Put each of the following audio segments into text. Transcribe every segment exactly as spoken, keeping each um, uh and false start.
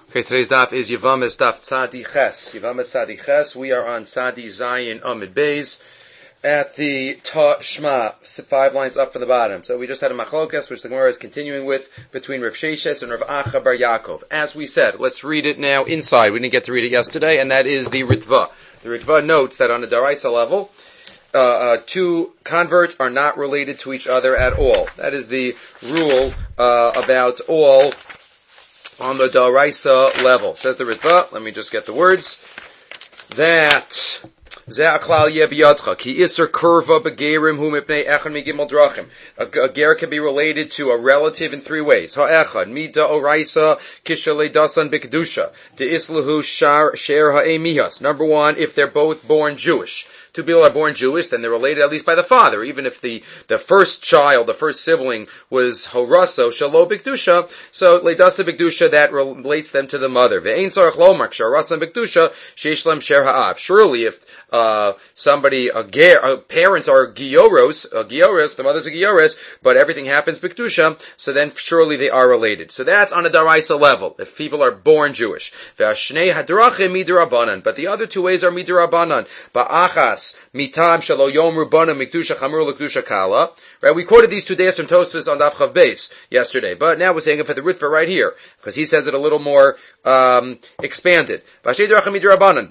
Okay, today's daf is Yevamis daf Tzadi Ches. Yevamis Tzadi Ches. We are on Tzadi Zayin Amid Beis at the Ta Shma, five lines up from the bottom. So we just had a machlokas, which the Gemara is continuing with between Rav Sheshes and Rav Acha Bar Yaakov. As we said, let's read it now inside. We didn't get to read it yesterday, and that is the Ritva. The Ritva notes that on a Daraisa level, uh, uh, two converts are not related to each other at all. That is the rule uh, about all on the Daraisa level. Says the Ritva, let me just get the words, that Ze aklal yeh biyadcha, ki iser kurva begerim hu mipnei echad migimel drachim. A ger can be related to a relative in three ways. Ha'echad, mida oraisa kishalei dasan b'kedusha, de islahu shar sher ha'emihas. Number one, if they're both born Jewish. Two people are born Jewish, then they're related at least by the father. Even if the, the first child, the first sibling, was Horaso, Shalo Bikdusha, so Leidasa Bikdusha, that relates them to the mother. Ve'ein Sarach Lomak, Sharasa Bikdusha, Sheishlem Sher Ha'av. Surely if uh somebody, a ger, uh, parents are Gioros, uh, Gioros, the mother's a Gioros, but everything happens Bikdusha, so then surely they are related. So that's on a Daraisa level, if people are born Jewish. Ve'ashnei Hadrachim Midurabanan, but the other two ways are Midurabanan. Ba'achas, mitam shalo yom rubana mikdusha chamur lekdusha kala. Right, we quoted these two days from Tosfos on Daf Chav Beis yesterday, but now we're saying it for the Ritva right here because he says it a little more um, expanded. We shouldn't say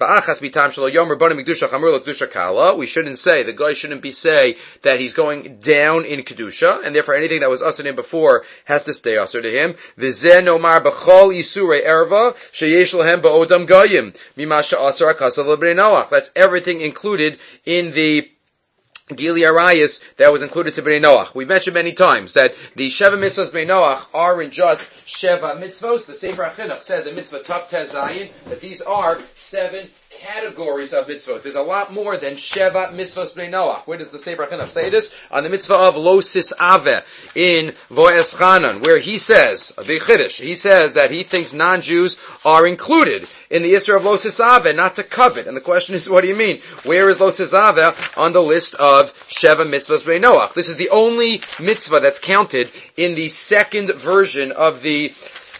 the guy shouldn't be say that he's going down in kedusha, and therefore anything that was ushered in before has to stay ushered to him. V'zeh nomar b'chol isurei erva sheyesh lahem ba'odam goyim mima she'asar akasa l'bnei Noach. That's everything included in the Gili Arayis that was included to Bnei Noach. We've mentioned many times that the Sheva Mitzvahs Bnei Noach aren't just Sheva Mitzvahs. The Sefer HaChinuch says in Mitzvah Tav Tez Zayin that these are seven categories of mitzvahs. There's a lot more than Sheva Mitzvahs Bnei Noach. Where does the Sefer HaChinuch say this? On the mitzvah of Lo Sisaveh in Vo'es Chanan, where he says, the Chiddush, he says that he thinks non-Jews are included in the Isra of Lo Sisaveh, not to covet. And the question is, what do you mean? Where is Lo Sisaveh on the list of Sheva Mitzvahs Bnei Noach? This is the only mitzvah that's counted in the second version of the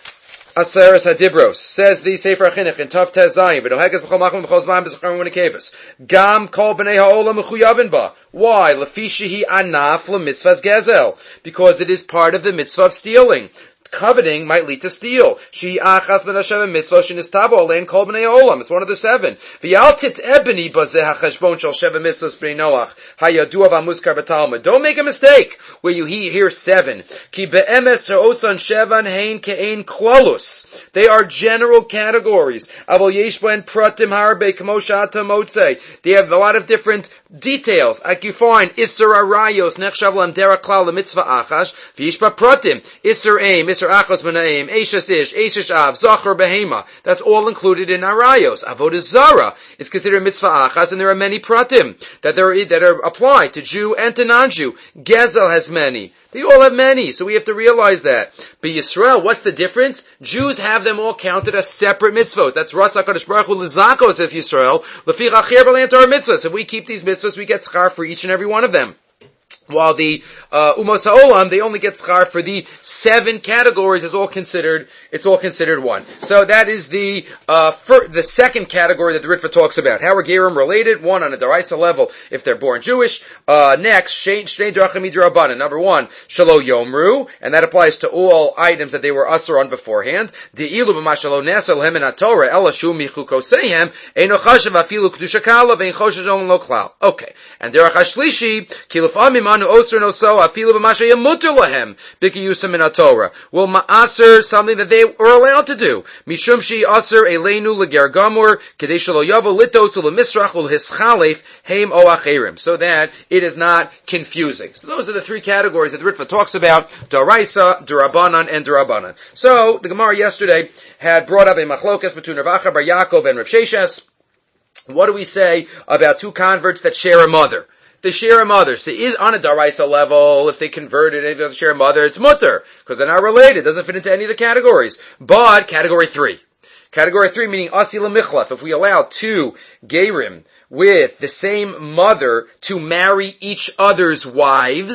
Aseres Hadibros. Says the Sefer HaChinuch in Tav Tez Zayin, v'noheges b'chol machom b'chol zman b'zachar u'nekeves. Gam kol b'nei ha'olam mechuyavin ba. Why? Lefi shehi anaf l'mitzvahs gezel. Because it is part of the mitzvah of stealing. Coveting might lead to steal. She achas ben Hashem mitzvah shenistabo alein kol b'nei olam. It's one of the seven. V'yaltit ebeni bazeh hacheshbon shel sheva mitzvahs b'nei Noach hayadua v'amuskar b'talmud. Don't make a mistake where you hear seven. Ki be'emes she'osan shevan hein ke'ein klalus. They are general categories. Avol yesh ben pratim harbe k'mo she'ata motzei. They have a lot of different details. Like you find Isser Arayos nechshav lam derech klal l'mitzvah achash v'yish ba pratim Isser aim Isser achos b'naim Eishes ish Eishes av Zachar behema. That's all included in Arayos. Avodah Zara is considered mitzvah achas, and there are many pratim that are that are applied to Jew and to non-Jew. Gezel has many. They all have many, so we have to realize that. But Yisrael, what's the difference? Jews have them all counted as separate mitzvahs. That's Ratzak HaKadosh Baruch Hu L'Zako, says Yisrael. L'fi chachir b'lein Torah mitzvahs. If we keep these mitzvahs, we get schar for each and every one of them. While the uh, Umos HaOlam, they only get schar for the seven categories. It's all considered. It's all considered one. So that is the uh, fir- the second category that the Ritva talks about. How are Gerim related? One on a Daraisa level, if they're born Jewish. Uh, next, Shnei Drachim Midrabanan. Number one, Shalo Yomru, and that applies to all items that they were usher on beforehand. De'ilu b'mashalo nesa lehem in Torah ela shu michu kosehem eino chashav afilu kedusha kala ve'in choshesh on lo klal. Okay, and Derech Hashlishi kilufamim. Osir no so afilu b'masha yamuter lahem b'kiyusam in Torah. Will ma'aser something that they were allowed to do? Mishum shi aser eleinu leger gamur kedei shelo yavo litos ulemisrach ulhischalef heim o acherim, so that it is not confusing. So those are the three categories that the Ritva talks about: Daraisa, Durabanan, and Durabanan. So the Gemara yesterday had brought up a machlokas between Rav Acha Bar Yaakov and Rav Sheshes. What do we say about two converts that share a mother? They share a mother. So it is on a Daraisa level. If they converted and they share a mother, it's mutter, because they're not related. It doesn't fit into any of the categories. But category three. Category three, meaning Asi Lemichlef. If we allow two Gerim with the same mother to marry each other's wives,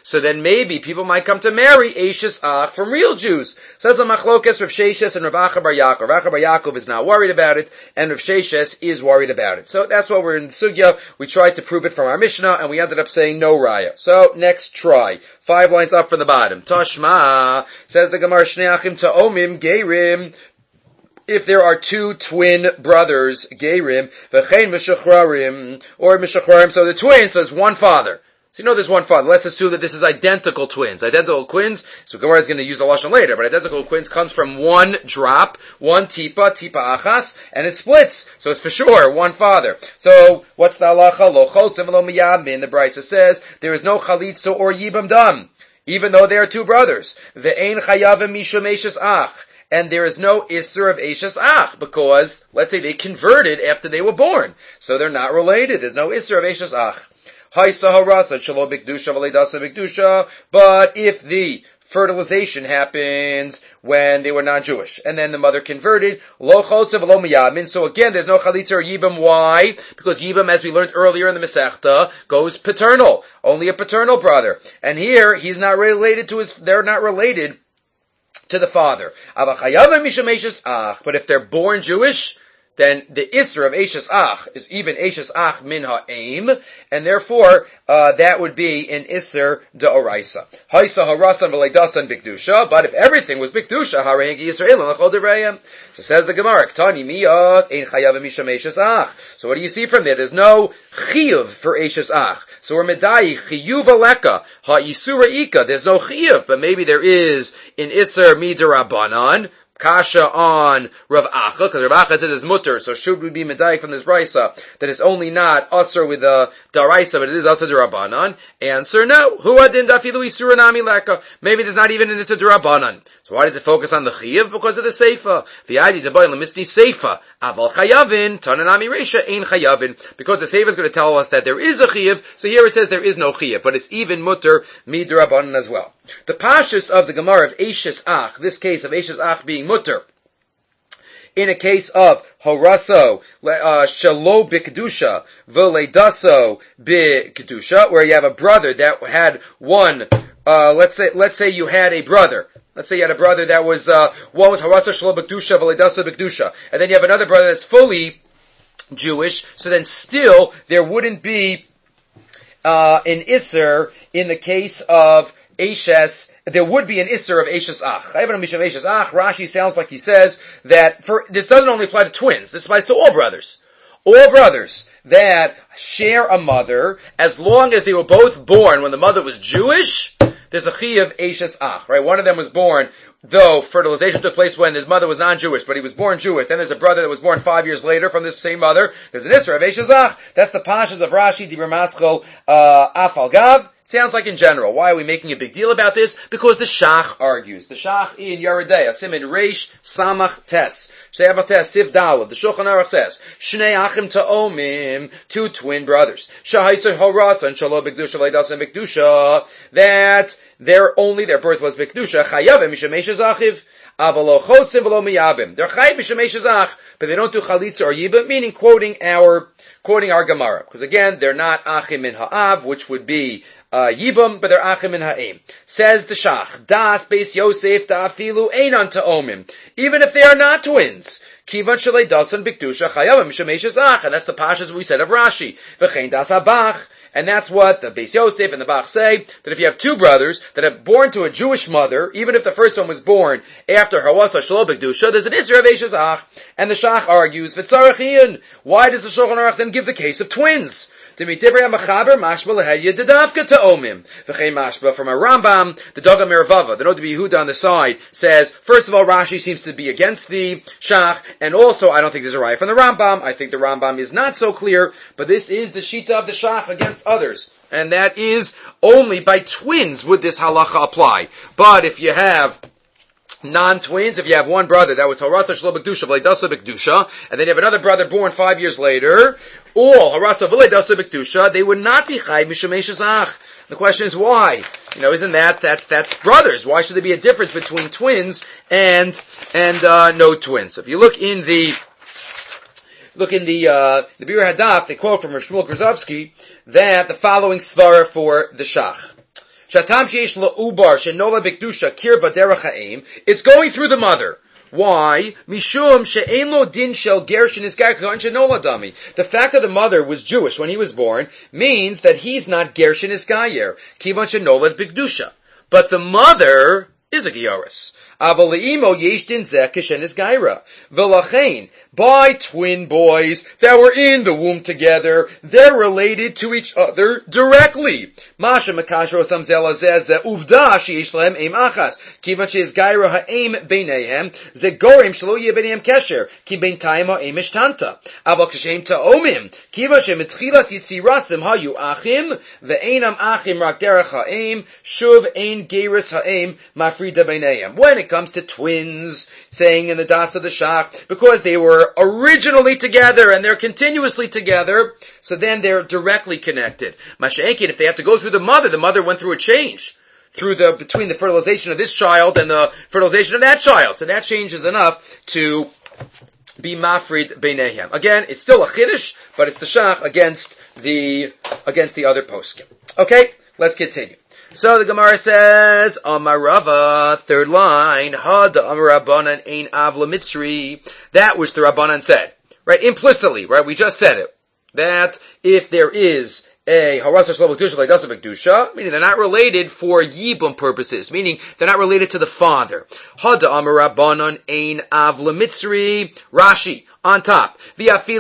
so then maybe people might come to marry Eishes Ach from real Jews. So that's a machlokes Rav Sheshes and Rav Acha Bar Yaakov. Rav Acha Bar Yaakov is not worried about it, and Rav Sheshes is worried about it. So that's why we're in the sugya. We tried to prove it from our Mishnah, and we ended up saying no raya. So next try. Five lines up from the bottom. Tashma, says the Gemara, Shnei Achim Ta'omim Geirim. If there are two twin brothers, Geirim, V'chein Meshachrarim, or Meshachrarim, so the twins, so there's one father. So you know there's one father. Let's assume that this is identical twins. Identical twins, so Gemara is going to use the Lashon later, but identical twins comes from one drop, one tipa, tipa achas, and it splits. So it's for sure one father. So what's the halacha? Lo chotzev lo miyamin. The Brisa says there is no chalitza or yibam dam, even though they are two brothers. Ve'ein chayavim mishum eishes ach. And there is no Isser of Eishes Ach, because, let's say they converted after they were born. So they're not related. There's no Isser of Eishes Ach. But if the fertilization happens when they were non-Jewish, and then the mother converted, lo chotzev lo miyamin. So again, there's no chalitza or yibam. Why? Because yibam, as we learned earlier in the Masechta, goes paternal. Only a paternal brother. And here, he's not related to his, they're not related to the father. But if they're born Jewish, then the Isser of Eishes Ach is even Eishes Ach min ha'aim, and therefore, uh, that would be an Isser de'oraisa. Haisa harasan v'leidasan bikdusha, but if everything was bikdusha, harehengi Yisrael l'chol derayim. So says the Gemara, Ktani miyas, ein chayav misham Eishes Ach. So what do you see from there? There's no chiyuv for Eishes Ach. So we're medai chiyuv aleka, ha'isura ika. There's no chiyuv, but maybe there is in Isser midirabanan, kasha on Rav Acha, because Rav Acha said it's mutter, so should we be medayik from this brisa that it's only not usher with the daraisa, but it is usher durabanan? Answer, no. Hu adin dafilu isura nami leka. Maybe there's not even an isur durabanan. So why does it focus on the chiyav? Because of the seifa. V'yadi deboy lemisti seifa. Aval chayavin, tananami reisha, ein chayavin. Because the seifa is going to tell us that there is a chiyav, so here it says there is no chiyav, but it's even mutter midurabanan as well. The pashtus of the Gemara of Eishes Ach, this case of Eishes Ach being mutter, in a case of horaso uh, shalo b'kedusha v'leidaso b'kedusha, where you have a brother that had one, uh, let's say, let's say you had a brother. Let's say you had a brother that was, uh, one was horaso shalo b'kedusha v'leidaso b'kedusha, and then you have another brother that's fully Jewish, so then still there wouldn't be, uh, an Isser in the case of Eishes, there would be an Isser of Eishes Ach. Rashi sounds like he says that for, this doesn't only apply to twins, this applies to all brothers. All brothers that share a mother, as long as they were both born when the mother was Jewish, there's a chi of Eishes Ach, right? One of them was born, though fertilization took place when his mother was non-Jewish, but he was born Jewish. Then there's a brother that was born five years later from this same mother. There's an Isser of Eishes Ach. That's the pashas of Rashi, Dibur Maschel, uh, Afal Gav. Sounds like in general. Why are we making a big deal about this? Because the Shach argues. The Shach in Yeridea, Simin Reish Samach Tes. Sheyavach Tes, Siv Dalav. The Shulchan Aruch says, Shnei Achim Ta'omim, two twin brothers. Shahaiser Horas and Shalom B'Kedusha, Leidas and B'Kedusha, that their only, their birth was B'Kedusha, Chayavim Mishamesh Achiv, Avalo Chotzim V'lo Miyabim. They're Chayiv Mishamesh Ach, but they don't do Chalitza or Yibam, meaning quoting our, quoting our Gemara. Because again, they're not Achim in Ha'av, which would be Uh, Yibam, but they're Achim in Ha'im. Says the Shach, Das Beis Yosef Ta'afilu Einan Ta'omim. Even if they are not twins. Kivan Shalei Dasan Bikdusha Chayavim Shemesh Ach. And that's the pashas we said of Rashi. V'chein Das Habach. And that's what the Beis Yosef and the Bach say, that if you have two brothers that are born to a Jewish mother, even if the first one was born after Hawasa Shalom Bikdusha, there's an Isra of Eishes Ach. And the Shach argues, V'tzarachiyan. Why does the Shulchan Aruch then give the case of twins? To meet Divrei HaMachaber, mashma lehedya dedavka ta'omim. V'chein mashma from a Rambam, the Dagam Meravava, the Noda B'Yehuda on the side, says, first of all, Rashi seems to be against the Shach, and also, I don't think there's a right from the Rambam. I think the Rambam is not so clear, but this is the Shita of the Shach against others. And that is, only by twins would this halacha apply. But if you have non-twins, if you have one brother that was Harasa Shlo B'Kedusha, V'Leidasa B'Kedusha, and then you have another brother born five years later, all Harasa V'Leidasa B'Kedusha, they would not be Chai Mishamesh Ach. The question is why? You know, isn't that, that's, that's brothers. Why should there be a difference between twins and, and, uh, no twins? So if you look in the, look in the, uh, the Bir Hadaf, they quote from Rav Shmuel Grozovsky that the following svara for the Shach. Shatam sheyesh la'ubar shenola b'kedusha kirva derech ha'im. It's going through the mother. Why? Mishum she'ein lo din shel gershin isgayer k'ka'an shenola dami. The fact that the mother was Jewish when he was born means that he's not gershin isgayer kivan shenola b'kedusha. But the mother is a Gioris. Avaleimo yesh din zeh kishen is gaira. V'lachein, by twin boys that were in the womb together, they're related to each other directly. Masha makashro sam zela zeh uvda sheyesh lehem eim achas. Kivan sheis gaira ha'eim beinehem, ze gorim shelo yeh beinehem kesher, ki bein taim ha'eim ishtanta. Aval kashem ta'omim, kivan shemetchilas yitzirasim hayu achim, ve'einam achim rak derech ha'eim, shuv ein geiris ha'eim, mafrida beinehem. When it comes to twins, saying in the Das of the Shach, because they were originally together and they're continuously together, so then they're directly connected. Masha'enkin, if they have to go through the mother, the mother went through a change through the between the fertilization of this child and the fertilization of that child. So that change is enough to be mafrid beinehem. Again, it's still a chiddush, but it's the Shach against the against the other poskim. Okay, let's continue. So the Gemara says, Amarava, third line, Had Amarabanan ein avla mitzri. That which the Rabbanan said, right? Implicitly, right? We just said it. That if there is a harasa shlomo kedusha like dasa kedusha, meaning they're not related for yibum purposes, meaning they're not related to the father. Had Amarabanan ein avla mitzri. Rashi. On top, even if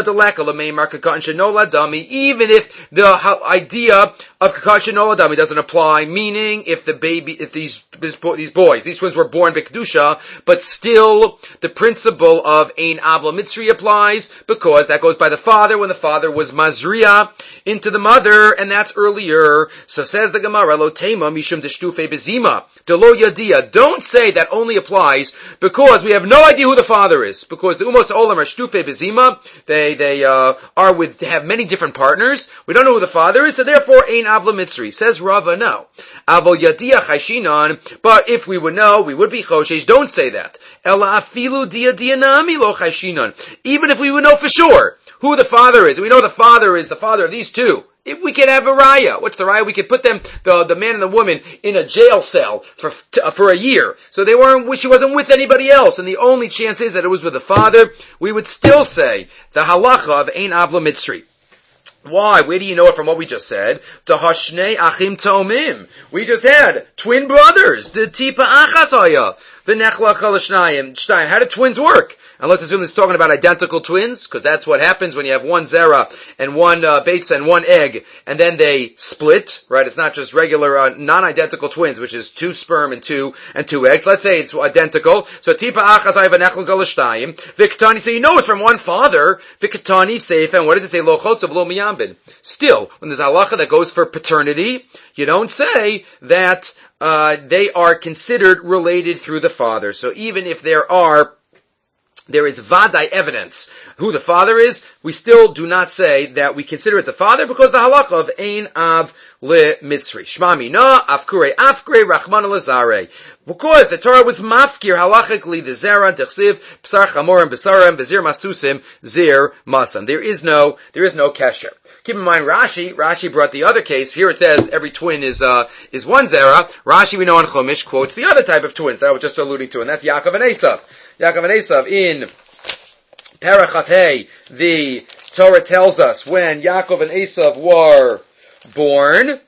the idea of kakashin oladami doesn't apply, meaning if the baby, if these these boys, these twins were born b'kedusha, but still the principle of ein avla mitzri applies because that goes by the father when the father was mazriya into the mother, and that's earlier. So says the Gemara, lo tema mishum deshtufe bezima delo yadia. Don't say that only applies because we have no idea who the father is, because the umos olam are shtufe bezima. They they uh, are with have many different partners. We don't know who the father is, so therefore ein avla mitzri. Says Rava, no. Avol yadia chayshinan. But if we would know, we would be choshesh. Don't say that. Ela afilu dia dianami lo chayshinan. Even if we would know for sure who the father is, we know the father is the father of these two. If we could have a raya, what's the raya? We could put them, the the man and the woman, in a jail cell for uh, for a year. So they weren't, she wasn't with anybody else, and the only chance is that it was with the father. We would still say the halacha of ein avla mitzri. Why? Where do you know it from what we just said? Tahashnei achim tomim. We just had twin brothers. The tipa achataya. V'nechla chalashnayim. Shtayim. How do twins work? And let's assume it's talking about identical twins, because that's what happens when you have one zera and one uh, beitza and one egg, and then they split, right? It's not just regular uh, non-identical twins, which is two sperm and two and two eggs. Let's say it's identical. So tipa achazai v'nechel galashtayim v'ktani. So you know it's from one father. V'ktani seif. And what does it say? Lo chotzav lo miyambin. Still, when there's halacha that goes for paternity, you don't say that uh they are considered related through the father. So even if there are There is vadai evidence who the father is, we still do not say that we consider it the father because the halacha of ein av le mitzri. Shmami na afkure afkure rachman lazare. Because the Torah was mafkir halachically the zera dechsiv psar chamorim besarim bezir masusim zir masam. There is no there is no kesher. Keep in mind, Rashi, Rashi brought the other case. Here it says every twin is, uh, is one zera. Rashi, we know on Chumash, quotes the other type of twins that I was just alluding to, and that's Yaakov and Esav. Yaakov and Esav in Parashat Hey, the Torah tells us when Yaakov and Esav were born,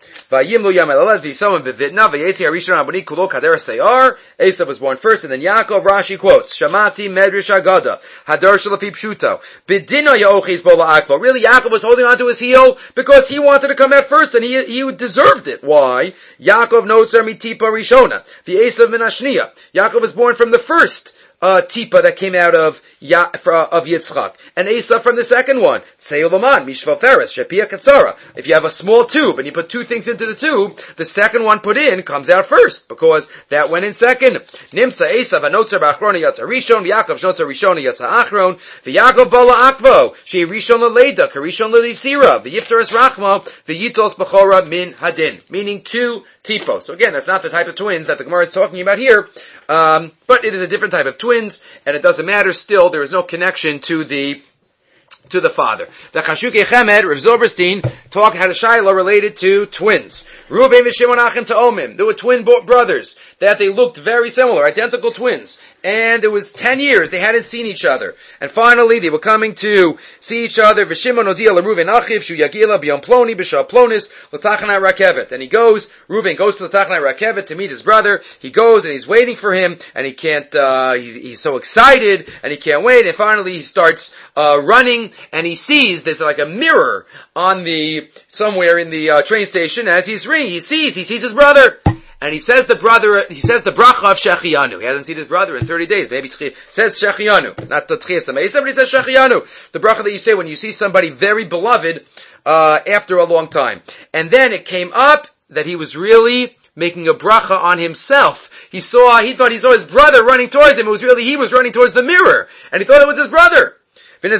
Esav was born first, and then Yaakov. Rashi quotes, Shamati Medrash Agada, Hadar Shalafi Pshuto, Bidina Yaochis Bola Akvo. Really, Yaakov was holding on to his heel because he wanted to come out first, and he he deserved it. Why? Yaakov Notzer Mitipa Rishona, the Esav Minashniya. Yaakov was born from the first Uh, tipa that came out of Ya, of Yitzchak, and Esav from the second one. Tseiloman, Mishva Feres, Shepia Katsara. If you have a small tube and you put two things into the tube, the second one put in comes out first because that went in second. Nimsa Esav Anotzer Bachroni Yatsa Rishon, Yaakov Shnotzer Rishoni Yatsa Achron, V'Yaakov Bala Akvo, She Rishon Leleda, Karishon Lelisira, V'Yiftaris Rachma, V'Yitos Bechora Min Hadin, meaning two tipos. So again, that's not the type of twins that the Gemara is talking about here, um, but it is a different type of twins, and it doesn't matter still. There is no connection to the to the father. The Chashukei Chemed, Rav Zilberstein, talk had a shaila related to twins. Reuven and Shimon Achim Ta'omim. There were twin brothers that they looked very similar, identical twins. And it was ten years they hadn't seen each other. And finally they were coming to see each other. V'Shimon Odia LeReuven Achiv Shu Yagila B'Yom Ploni B'Shal Plonis L'Tachanai Rakevet. And he goes, Reuven goes to the Tachanai Rakevet to meet his brother. He goes and he's waiting for him, and he can't. Uh, he's, he's so excited, and he can't wait. And finally he starts uh, running, and he sees there's like a mirror on the somewhere in the uh, train station. As he's ringing, he sees he sees his brother. And he says the brother, he says the bracha of Shechianu. He hasn't seen his brother in thirty days. Maybe he says Shechianu, not the Tchias HaMeisa, but he says Shechianu. The bracha that you say when you see somebody very beloved, uh, after a long time. And then it came up that he was really making a bracha on himself. He saw, he thought he saw his brother running towards him. It was really, he was running towards the mirror. And he thought it was his brother. And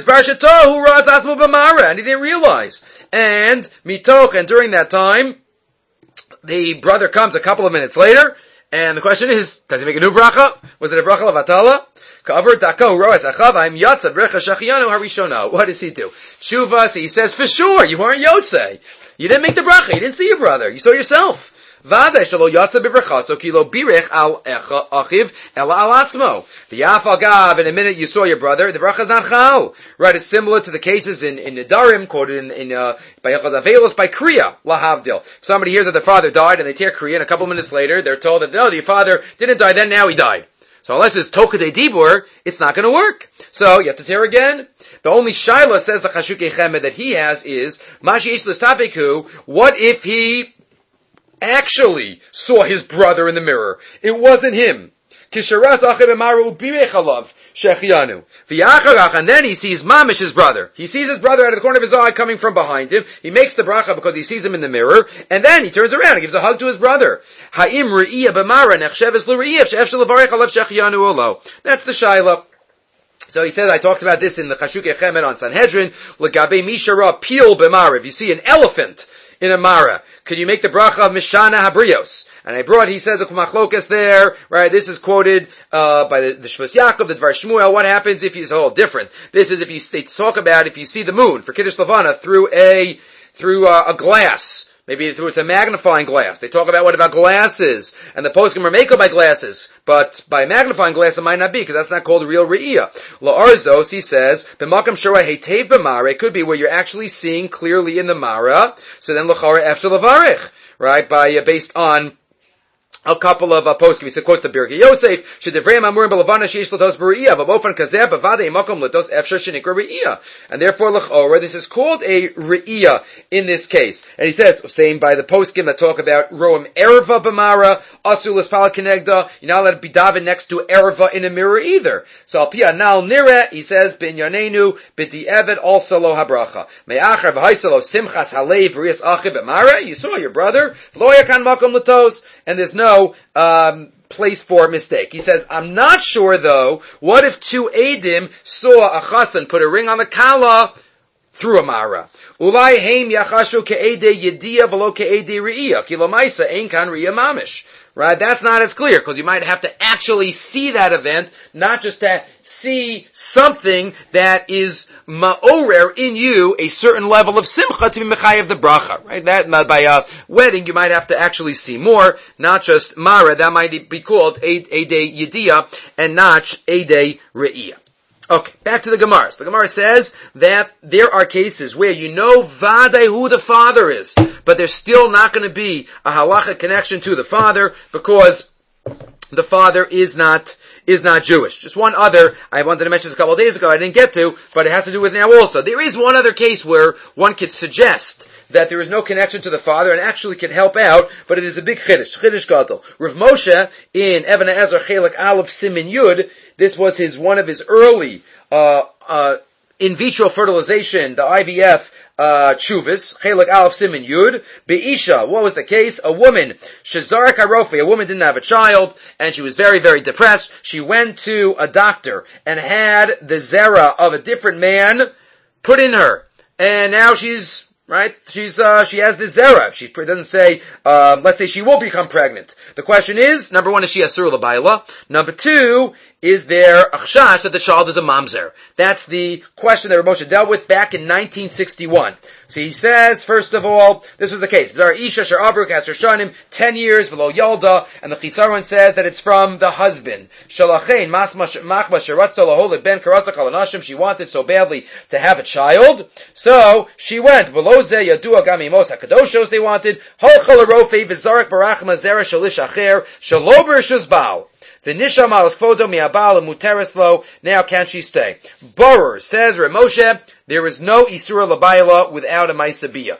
he didn't realize. And mitoch, and during that time, the brother comes a couple of minutes later, and the question is, does he make a new bracha? Was it a bracha of Atala? What does he do? Shuvas, he says, for sure, you weren't Yotzei. You didn't make the bracha, you didn't see your brother, you saw yourself. V'adai shelo yatsa b'brachaso ki lo birech al achiv ela al atzmo. V'yaf al gav, in a minute you saw your brother, the bracha is not chal. Right, it's similar to the cases in, in Nedarim, quoted in, in uh, by Yechaz Avelos, by Kriya, lahavdil. Somebody hears that their father died, and they tear Kriya, and a couple minutes later, they're told that, no, your father didn't die then, now he died. So unless it's Tokadei Dibur, it's not going to work. So you have to tear again. The only shaila, says the Chashukei Chemed, that he has is, Mashi Eish L'Stapeku, what if he actually saw his brother in the mirror? It wasn't him. And then he sees Mamish, his brother. He sees his brother out of the corner of his eye coming from behind him. He makes the bracha because he sees him in the mirror. And then he turns around and gives a hug to his brother. That's the shaila. So he says, I talked about this in the Chashukei Chemed on Sanhedrin. L'gabei mishara pil b'mara. If you see an elephant in a mara, could you make the bracha of Mishana Habrios? And I brought, he says, a kumachlokas there, right? This is quoted, uh, by the, the Shvus Yaakov, the Dvar Shmuel. What happens if you, it's all different. This is if you, they talk about if you see the moon for Kiddush Levana through a, through uh, a glass. Maybe through it's a magnifying glass. They talk about what about glasses, and the poskim are made by glasses, but by magnifying glass it might not be, because that's not called real re'iyah. La'arzos, he says, b'makam shara heitev b'mara, it could be where you're actually seeing clearly in the mara, so then l'chara efshel levarich, right, by, uh, based on a couple of uh, poskim. He said, quotes the Birkei Yosef, shedivreim amurim b'levana sheish l'tos b're'iyah, v'bofan kazeh b'vadei makom l'tos efshar shenikra re'iyah. And therefore, l'chora, this is called a re'iyah in this case. And he says, saying by the poskim that talk about roim erva b'mara, asul l'spal kenegda, you're not allowed to be daven next to erva in a mirror either. So al pi anal nireh, he says, b'inyanenu, b'di'evet also lo habracha. Me'achar v'haisalo simchas halei v'rias achiv b'mara, you saw your brother, v'lo yakan makom l'tos, and there's no Um, place for mistake. He says, I'm not sure though, what if two Eidim saw a chassan put a ring on the kala through a mara? Ulai heim yachashu ke'edei yediyah v'lo ke'edei re'iyah, ki l'maisa ein kan re'iyah mamish. Right? That's not as clear, because you might have to actually see that event, not just to see something that is ma'orer in you a certain level of simcha to be mechayev the bracha. Right? That, by a wedding, you might have to actually see more, not just mara. That might be called Eidei Yediyah, and not Eidei Re'iyah. Okay, back to the Gemara. So the Gemara says that there are cases where you know vadai who the father is, but there's still not going to be a halacha connection to the father because the father is not is not Jewish. Just one other, I wanted to mention this a couple of days ago, I didn't get to, but it has to do with now also. There is one other case where one could suggest that there is no connection to the father and actually can help out, but it is a big chiddush, chiddush gadol. Rav Moshe in Even HaEzer Chelek Aleph Simin Yud, this was his one of his early uh uh in vitro fertilization, the I V F uh chuvas, Chelek Aleph Simin Yud, Be'isha. What was the case? A woman, Shazarak Harofi, a woman didn't have a child, and she was very, very depressed. She went to a doctor and had the zera of a different man put in her, and now she's right? She's, uh, she has this zera. She doesn't say, um, let's say she will become pregnant. The question is, number one, is she asur l'bayla? Number two, is there a chash that the child is a mamzer? That's the question that Rav Moshe dealt with back in nineteen sixty-one. So he says, first of all, this was the case. There Isha Shar Avruk Asher Shanim, ten years, v'lo Yalda, and the Chisaron says that it's from the husband. Shalachein, Machma Sheratzah Laholit Ben Karasa Kalanashim, she wanted so badly to have a child, so she went, v'lo Zeh Yadua Gamimos HaKadoshos they wanted, Holchal Arofe V'Zarek Barachma Zera Shalish Acher, Shalober Shuzbal. V'nisham al kvodo mi'abal mutereslo. Now can she stay? Borer says Rav Moshe, there is no isura labayla without a ma'aseh.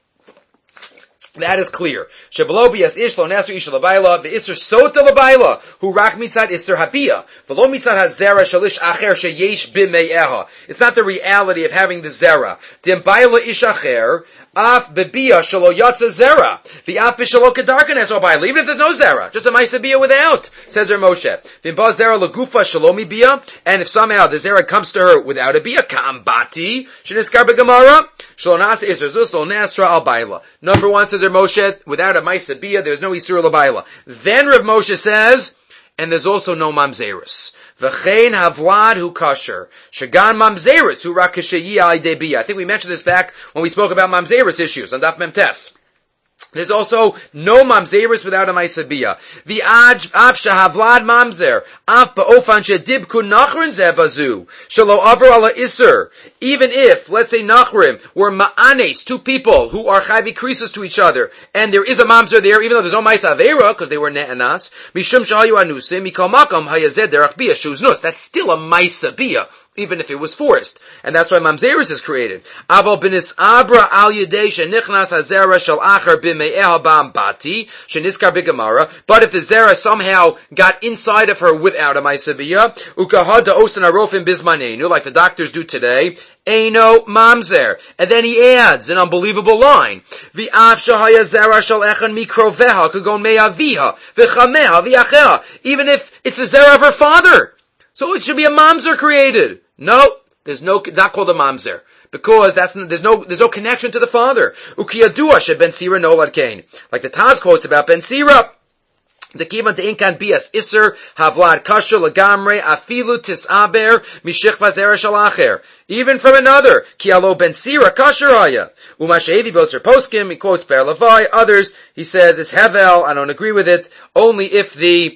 That is clear. Shebelo bias ish lo nasu ish labayla ve'isur sota labayla hu rak mitzad isur habiyah v'lo mitzad hazera shalish acher sheyesh b'mei'eha. It's not the reality of having the zera. Dim bayla ish acher af bebiyah shalo yatsa zera v'af b'shalo kedarkan es obayla. Even if there's no zera, just a ma'aseh without, says Rav Moshe. V'imba zera lagufa shalomi biyah, and if somehow the zera comes to her without a biyah, ka'ambati sheniskar b'gemara shalo nasa isur zus lo nasra al bayla. Number one says Rav Moshe, without a ma'aseh biyah, there's no isur labayla. Then Rav Moshe says, and there's also no mamzerus. V'chein havlad hu kasher. Shagan mamzerus hu rak kasheyi al yedei biyah. I think we mentioned this back when we spoke about mamzerus issues on Daf Mem Tes. There's also no mamzerus without a ma'aseh biyah. The aj af shahavlad mamzer af ba'ofan shedibku nachrin zebazu shalo aver ala iser. Even if, let's say, nachrim were ma'anes, two people who are chayvi krisos to each other, and there is a mamzer there, even though there's no ma'aseh avera because they were ne'anas, mishum shahayu anusim mikol makam hayazed derach biyah shuz. That's still a ma'aseh biyah, even if it was forced. And that's why mamzerus is created. Aval binis abra al yedei shenichnas hazera shel acher b'me'eha ba'ambati sheniskar b'gemara. But if the zera somehow got inside of her without a ma'aseh biyah, ukahad da'osan arofim bizmanenu, like the doctors do today, Eino mamzer. And then he adds an unbelievable line. V'af shahaya zera shel echan mikroveha kagon me'aviha v'chameha v'yacheha. Even if it's the zera of her father. So it should be a mamzer created. No, there's no, it's not called a mamzer. Because that's, there's no, there's no connection to the father. Ukiyadua she ben sira nolad kain. Like the Taz quotes about ben sira. The kivan te inkan bias iser havlad kasher lagamre afilu tisaber mishichva zera shalacher. Even from another, kialo ben sira kasher haya. Umashevi bozer poskim, he quotes Ber Levai. Others, he says it's hevel. I don't agree with it. Only if the,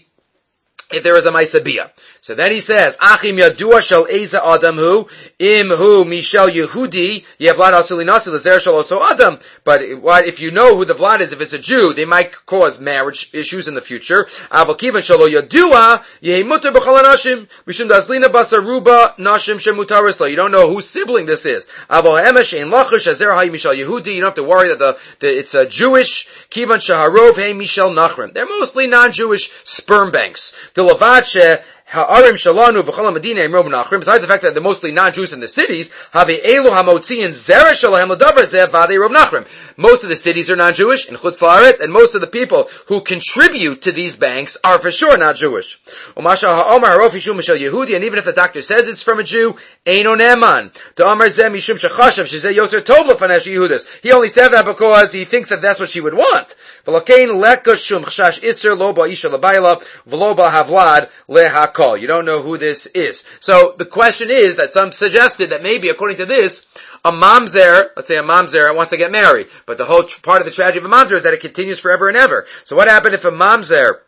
if there is a ma'aseh biyah. So then he says, Achim yadua shel eza adam hu, im hu mishel Yehudi, yevlad asuli nasi lezer shel oso adam. But what, if you know who the vlad is, if it's a Jew, they might cause marriage issues in the future. Aval kivan shelo yadua, yehi muter b'chol nashim, mishum dazlina basaruba nashim shemutaris lo. You don't know whose sibling this is. Aval emesh ein lachush azer hayi mishel Yehudi. You don't have to worry that the, the it's a Jewish, kivan shaharov hey mishel nachrim. They're mostly non-Jewish sperm banks. The lavache, Ha'arim shalanu v'chol Medina and Roman Nachrim. Besides the fact that they're mostly non-Jews in the cities, have elu hamotziin zera shalahem l'davar zeh v'adei Rob Nachrim. Most of the cities are non-Jewish in Chutz La'aretz, and most of the people who contribute to these banks are for sure not Jewish. Umasha ha'omar harof yishum mishal Yehudi, and even if the doctor says it's from a Jew, eino neman. To Amar zeh mishum shechashav shezeh yoser tov l'fanesh Yehudis. He only said that because he thinks that that's what she would want. V'lakein leka shum chashash iser lo ba'isha l'bayla v'lo ba'havlad lehak. You don't know who this is. So the question is that some suggested that maybe, according to this, a mamzer, let's say a mamzer wants to get married, but the whole tr- part of the tragedy of a mamzer is that it continues forever and ever. So what happened if a mamzer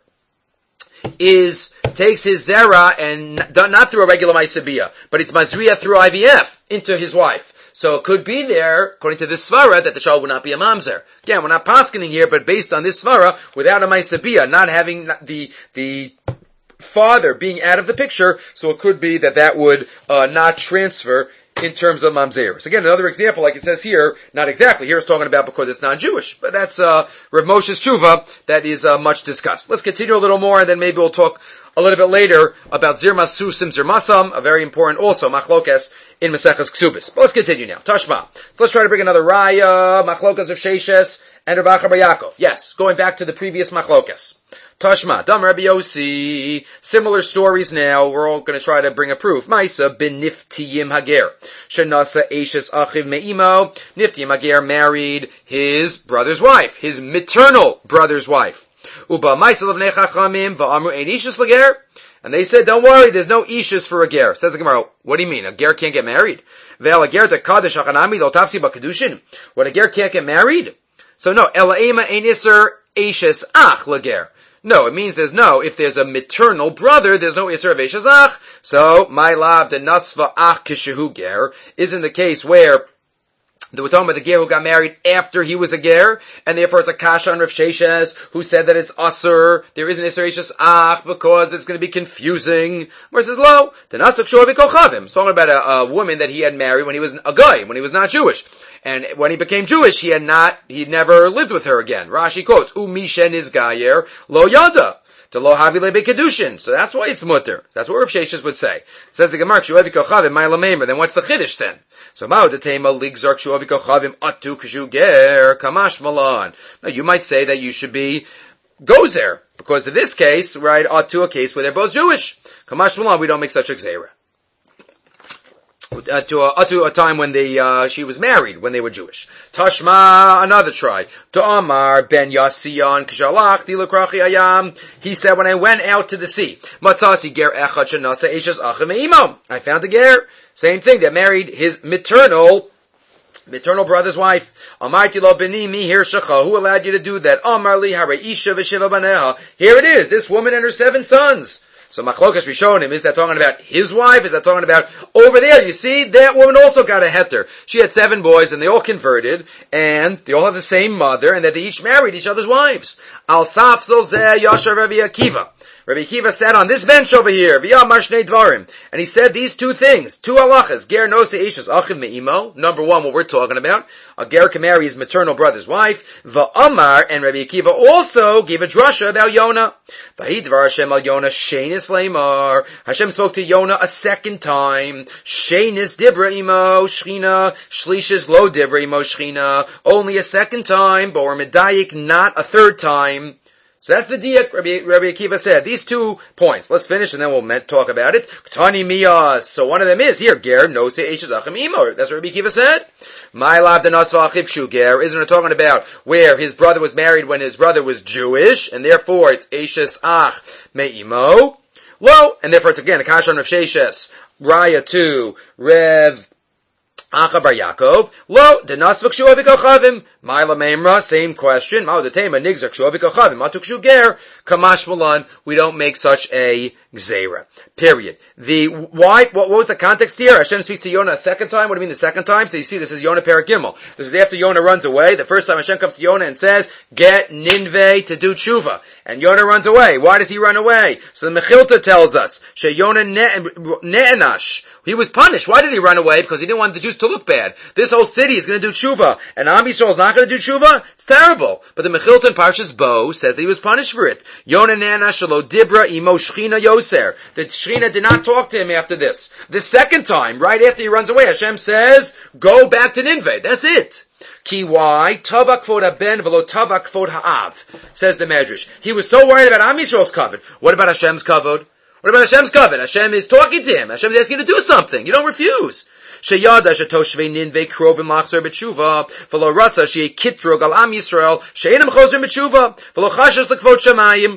is takes his zera and not, not through a regular ma'aseh biyah, but it's mazriya through I V F into his wife? So it could be there, according to this svara, that the child would not be a mamzer. Again, we're not paskening here, but based on this svara, without a ma'aseh biyah, not having the the father being out of the picture, so it could be that that would uh, not transfer in terms of mamzerus. Again, another example, like it says here, not exactly, here it's talking about because it's non-Jewish, but that's uh, Rav Moshe's tshuva that is uh, much discussed. Let's continue a little more, and then maybe we'll talk a little bit later about zirmasu sim zirmasam, a very important also machlokes in Maseches Ksubis. But let's continue now. Tashma. So let's try to bring another raya, machlokes of Sheshes and Rav Acha bar Yaakov. Yes, going back to the previous machlokes. Tashma, Dam Rabbi Yossi, similar stories now, we're all going to try to bring a proof. Maisa bin Niftiyim Hager, Shenasa Eishes Achiv Me'imo, Niftiyim Hager married his brother's wife, his maternal brother's wife. Uba Maisa Levnei Chachamim, Va'amru Ein Eishes Lager, And they said, don't worry, there's no ishus for a ger. Says the Gemara, what do you mean? A ger can't get married? Ve'al a ger to kadesh achanami lo tafsi b'kedushin. What, a ger can't get married? So no, ela'ema ein iser eishes ach lager. No, it means there's no, if there's a maternal brother, there's no iser of eishes ach. So, my lav de nasva ach kishehu ger isn't the case where we're talking about the ger who got married after he was a ger, and therefore it's a kasha on Rav Sheshes, who said that it's usur, there is an iser eishes ach, because it's going to be confusing. Where it says, lo, the nasach shuavi kochavim. It's talking about a, a woman that he had married when he was a guy, when he was not Jewish. And when he became Jewish, he had not, he never lived with her again. Rashi quotes, Umishen is gayer, lo yada. To lo havi lebe kedushin. So that's why it's mutter. That's what Rav Sheshes would say. Says the Gemara, Shuavi kochavim, my lamemer. Then what's the chiddush then? So ma'u detema ligzark shuavi kochavim atu kshu ger kamash malan. Now you might say that you should be goes there because in this case, right, atu a case where they're both Jewish. Kamash malan, we don't make such a gzeira. Uh, to, a, to a time when they, uh, she was married, when they were Jewish. Tashma, another try. To Amar ben Yasiyan kshalach dilakrachi ayam. He said, when I went out to the sea, matzasi ger echad shenasa eishes achim eimam. I found a ger, same thing, that married his maternal, maternal brother's wife. Amarti lo beni mi hirshacha. Who allowed you to do that? Amar li hare isha v'shiva baneha. Here it is, this woman and her seven sons. So Machlokas Rishonim, is that talking about his wife? Is that talking about over there? You see, that woman also got a heter. She had seven boys and they all converted and they all have the same mother and that they each married each other's wives. Al Safzel Zeh Yasher Rabbi Akiva. Rabbi Akiva sat on this bench over here, via Mashnei Dvarim, and he said these two things, two halachas, ger nose eishes achim me'imo, number one, what we're talking about, a ger can marry his maternal brother's wife, va'amar, and Rabbi Akiva also gave a drasha about Yonah. V'hidvar Hashem al Yonah, shenis leimar, Hashem spoke to Yonah a second time, shenis dibra imo, shchina, shlishis lo dibra imo, shchina, only a second time, but we're medayik, not a third time. So that's the diak Rabbi, Rabbi Akiva said. These two points. Let's finish and then we'll talk about it. Tani miyas. So one of them is here. Ger nose eishes achim imo. That's what Rabbi Akiva said. My lav denasva achiv shu ger. Isn't it talking about where his brother was married when his brother was Jewish, and therefore it's eishes ach me'imo. Lo, and therefore it's again a kasha on Rav Sheshes. Raya two. Rev Acha bar Yaakov, lo, denas v'kshu avikochavim, ma'ila meimra, same question, ma'u detema, nigzar kshu avikochavim, ma'u kshu ger, kamash malan, we don't make such a gzeira. Period. The, why, what, what was the context here? Hashem speaks to Yonah a second time, what do you mean the second time? So you see, this is Yonah Perek Gimel. This is after Yonah runs away, the first time Hashem comes to Yonah and says, get Ninveh to do tshuva. And Yonah runs away. Why does he run away? So the Mechilta tells us, she Yonah ne'enash, he was punished. Why did he run away? Because he didn't want the Jews to look bad. This whole city is going to do tshuva, and Am Yisrael is not going to do tshuva. It's terrible. But the Mechilta in Parshas Bo says that he was punished for it. Yonah nana shelo dibra imo shchina yoser. The Shechina did not talk to him after this. The second time, right after he runs away, Hashem says, "Go back to Ninveh." That's it. Ki why tava kvod haben v'lo tava kvod ha'av, says the Medrash. He was so worried about Am Yisrael's kavod. What about Hashem's kavod? What about Hashem's kavod? Hashem is talking to him. Hashem is asking you to do something. You don't refuse. Sheyada shetoshvei Ninveh krovim lachzer b'tshuva v'lo ratza sheyei kitrog al Am Yisrael she'enam chozer b'tshuva v'lo chashas l'kvod shamayim.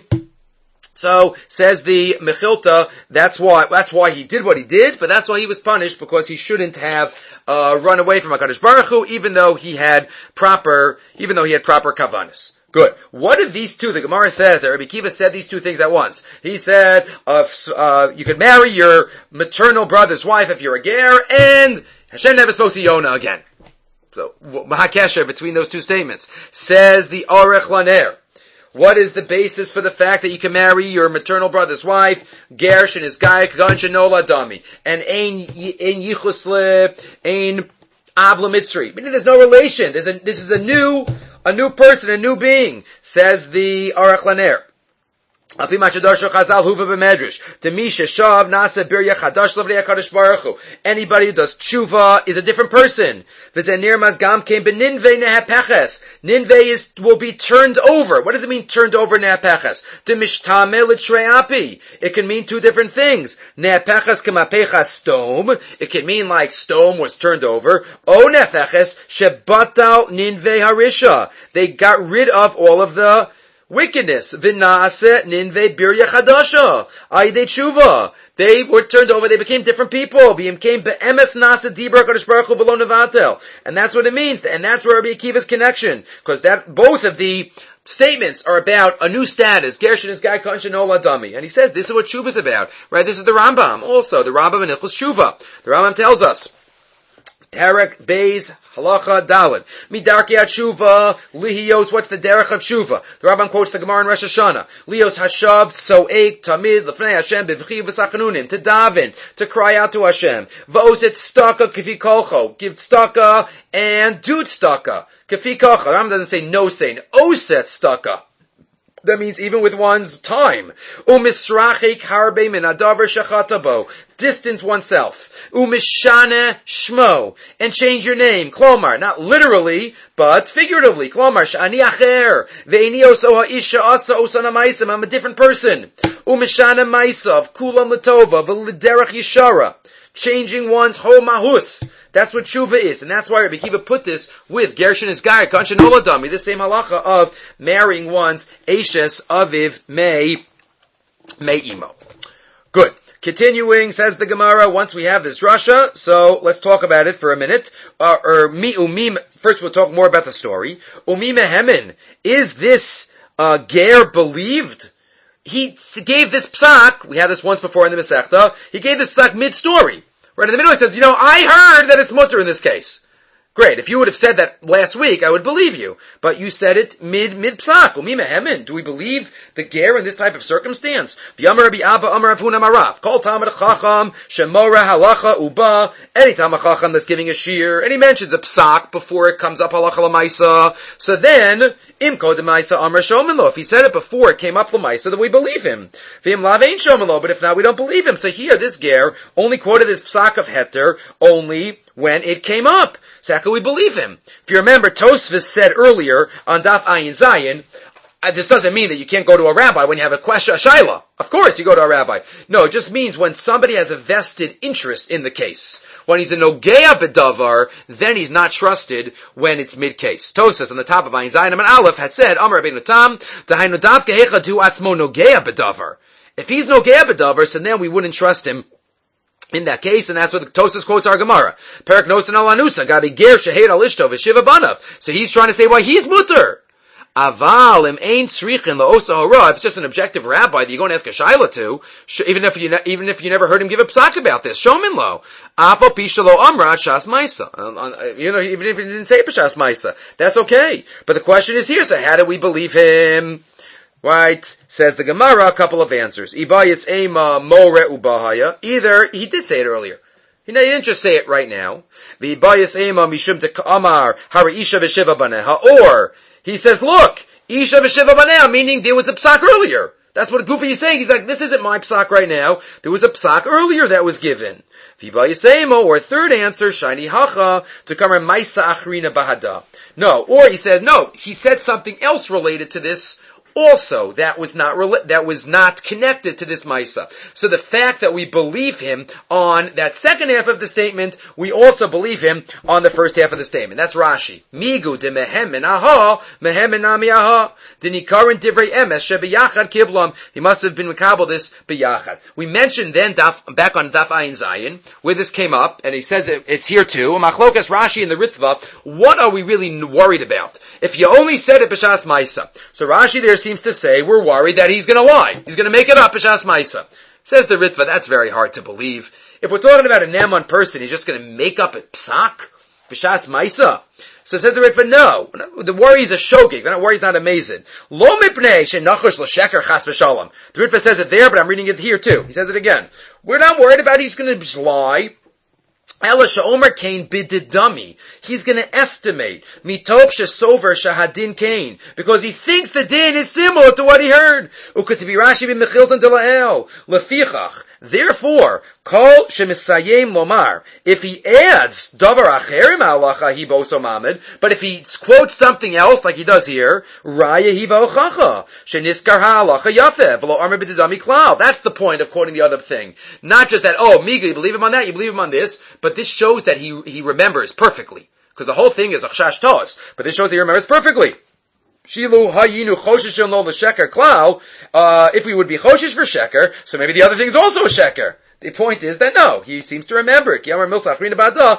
So, says the Mechilta, that's why, that's why he did what he did, but that's why he was punished, because he shouldn't have, uh, run away from HaKadosh Baruch Hu, even though he had proper, even though he had proper kavanas. Good. What if these two, the Gemara says that Rabbi Akiva said these two things at once. He said, uh, uh, you could marry your maternal brother's wife if you're a ger, and Hashem never spoke to Yonah again. So, Mahakesher between those two statements. Says the Orech Laner. What is the basis for the fact that you can marry your maternal brother's wife? Gersh and his guy, Gan Shenola Dami. And Ein Yichusle, Ein Avla Mitzri. Meaning there's no relation. There's a, this is a new, a new person, a new being, says the Arach Laner. Anybody who does tshuva is a different person. Ninveh is, will be turned over. What does it mean, turned over ne'apeches? It can mean two different things. Ne'apeches k'mapecha stone. It can mean like stone was turned over. O ne'apeches shebatal ninveh harisha. They got rid of all of the wickedness. V'na'aseh ninvei birya chadasha. Ayidei tshuva. They were turned over, they became different people. V'im came be'emes nasa dibra kadosh baruch hu v'lo nevatel. And that's what it means. And that's where Rabbi Akiva's connection. Because that, both of the statements are about a new status. Gershon is Gai Kanshin Ola Dami. And he says this is what Tshuva is about. Right? This is the Rambam. Also, the Rambam in Hilchos Tshuva. The Rambam tells us, Perek Beis Halacha Daled. Midarki Tshuva Lihiyos. What's the derech of Tshuva? The Rambam quotes the Gemara in Rosh Hashanah. Lihiyos Hashab So'ek Tamid Lefnei Hashem Bivchi V'Sachanunim. To daven, to cry out to Hashem. V'oset Staka Kifi Kolcho. Give Staka and do Staka. Kifi Kolcho. The Rambam doesn't say no saying. Oset Staka. That means even with one's time. Umisrachik harbe min adavar shachatabo. Distance oneself. Umishane shmo. And change your name. Klomar. Not literally, but figuratively. Klomar. Shani acher. Ve'ini oso ha'isha asa osana ma'isam. I'm a different person. Umishane ma'isam. Kulam letova. V'liderach yishara. Changing one's whole mahus. That's what tshuva is, and that's why Rabbi Akiva put this with Gershon is Gai, Kanshin Oladami, the same halacha of marrying one's Eshes Aviv Mei Mei Imo. Good. Continuing, says the Gemara, once we have this Rasha, so let's talk about it for a minute. Uh, or mi umim. First, we'll talk more about the story. Umi mehemin. Is this uh, ger believed? He gave this psak. We had this once before in the Masechta. He gave this psak mid-story. Right in the middle, he says, you know, I heard that it's mutter in this case. Great. If you would have said that last week, I would believe you. But you said it mid, mid-psak. Umi mehemin. Do we believe the ger in this type of circumstance? V'yamar Rabbi Abba, Amar Rav Huna Marav. Kol Talmid Chacham, Shemora Halacha Uba. Any Talmid Chacham that's giving a shir, and he mentions a psak before it comes up Halacha L'maisa. So then, Im Kodem Maisa Amar Shomin. If he said it before it came up L'maisa, then we believe him. V'im Lav Ein Shomin. But if not, we don't believe him. So here, this ger only quoted this psak of Heter only when it came up. So how can we believe him? If you remember, Tosfos said earlier on Daf Ayin Zayin, uh, this doesn't mean that you can't go to a rabbi when you have a question, a shaila. Of course you go to a rabbi. No, it just means when somebody has a vested interest in the case. When he's a nogea bedavar, then he's not trusted when it's mid-case. Tosfos on the top of Ayin Zayin and Aleph had said, Amar Rabbeinu Tam, Dahainu Daf Gehecha Du Atzmo Nogea bedavar. If he's nogea bedavar, so then we wouldn't trust him in that case, and that's what the Tosfos quotes our Gemara. Perak Nosan al Anusa, Gabi Ger Shehed al Ishto V'Shiva Banav. So he's trying to say why he's mutter. Aval im ein tzrichin la'osa hara. If it's just an objective rabbi that you're going to ask a shaila to, even if you ne- even if you never heard him give a psak about this, shomin lo. Afal pisha lo amra shas ma'isa. You know, even if he didn't say shas ma'isa, that's okay. But the question is here: so how do we believe him? Right, says the Gemara, a couple of answers. Ibayis ema more ubahaya. Either, he did say it earlier. He didn't just say it right now. Ibayis ema mishum te'amar hara isha v'shiva baneha. Or, he says, look, isha v'shiva baneha, meaning there was a psak earlier. That's what Goofy is saying. He's like, this isn't my psak right now. There was a psak earlier that was given. Ibayis ema, or third answer, shiny hacha, to kamar maisa achrina bahada. No, or he says, no, he said something else related to this also, that was not that was not connected to this Maisa. So the fact that we believe him on that second half of the statement, we also believe him on the first half of the statement. That's Rashi. Migu de mehemen aha, mehemen ami aha. Dinikarin divrei emes shebiyachad kiblam. He must have been mekabel this biyachad. We mentioned then daf, back on Daf Ayin Zayin, where this came up, and he says it, it's here too. Machlokas Rashi in the Ritva. What are we really worried about? If you only said it b'shas Maisa. So Rashi there seems to say we're worried that he's going to lie. He's going to make it up b'shas Maisa. Says the Ritva, that's very hard to believe. If we're talking about a Neman person, he's just going to make up a psak b'shas Maisa. So says the Ritva, no. The worry is a shogig. The worry is not amazing. Lo mipnei shenachush l'sheker chas v'shalom. The Ritva says it there, but I'm reading it here too. He says it again. We're not worried about he's going to lie. Ela she'omer kain bididami. He's going to estimate mitoch shesover shahadin kain because he thinks the din is similar to what he heard. Uketivi Rashi b'mechilton dela'el lefichach. Therefore, kol shemisayim lomar. If he adds davar acherim halacha hibo somamed, but if he quotes something else like he does here, raya hivo chacha sheniskar halacha yafeh v'lo armer b'didami klal. That's the point of quoting the other thing. Not just that, oh, Miga, you believe him on that, you believe him on this, but this shows that he he remembers perfectly. Because the whole thing is a chash tos, but this shows that he remembers perfectly. Shilu hayinu choshesh lo l'sheker klal. Uh, if we would be choshesh for sheker, so maybe the other thing is also a sheker. The point is that no, he seems to remember it. The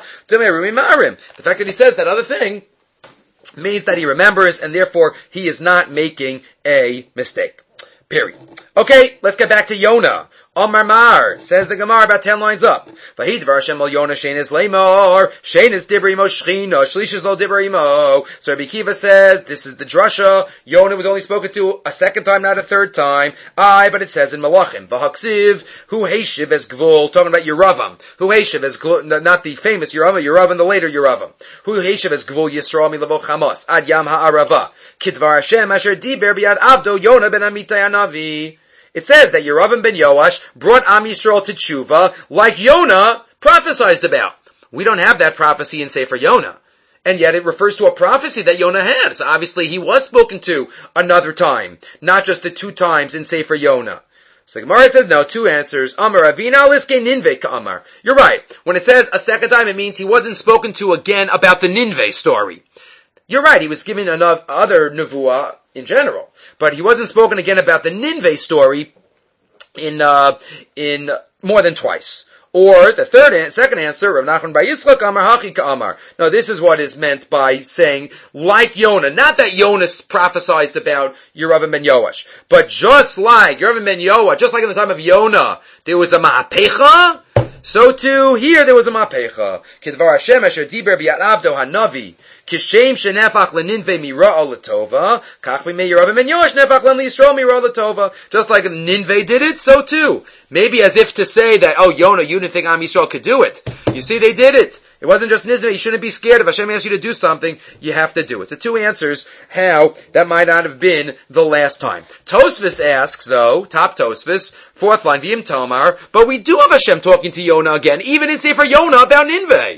fact that he says that other thing means that he remembers, and therefore he is not making a mistake. Period. Okay, let's get back to Yonah. Omar Mar, says the Gemara about ten lines up. Vahidvar Hashem al Yonah shenis lemor, shenis dibri imo shchina, shlishis lo dibri imo. So Rabbi Kiva says, this is the drasha, Yonah was only spoken to a second time, not a third time. Aye, but it says in Malachim, Vahaksiv, hu heishiv es gvul, talking about Yeravam, hu heishiv es gvul, not the famous Yeravam, Yeravam, the later Yeravam. Hu heishiv es gvul Yisrael mi lavo chamos, ad yam ha'arava, kidvar Hashem asher diber biad avdo Yonah ben Amitai Anavi. It says that Yeravam ben Yoash brought Am Yisrael to tshuva like Yonah prophesied about. We don't have that prophecy in Sefer Yonah. And yet it refers to a prophecy that Yonah had. So obviously he was spoken to another time, not just the two times in Sefer Yonah. So the Gemara says no, two answers. Amar Avina Liske Ninveh Ka'amar. You're right. When it says a second time, it means he wasn't spoken to again about the Ninveh story. You're right, he was given enough other nevuah in general, but he wasn't spoken again about the Ninveh story in uh, in more than twice. Or the third and second answer, Rav Nachman bar Yitzchak Amar Hachi Ka'amar. No, this is what is meant by saying like Yonah, not that Yonah prophesied about Yeravam ben Yoash, but just like Yeravam ben Yoash, just like in the time of Yonah, there was a ma'apecha. So too, here there was a mapecha. Kidvar Hashem asher diber b'yad avdo hanavi. Kishem shenefach leninveh mira'ah l'tova. Kach b'mei Yeravam ben Yoash nefach len l'Yisrael mira'ah l'tova. Just like Ninveh did it, so too. Maybe as if to say that, oh, Yonah, you didn't think Am Yisrael could do it. You see, they did it. It wasn't just Ninveh. You shouldn't be scared. If Hashem asks you to do something, you have to do it. So two answers how that might not have been the last time. Tosfos asks, though, top Tosfos, fourth line, V'im Tomar, but we do have Hashem talking to Yonah again, even in Sefer Yonah about Ninveh.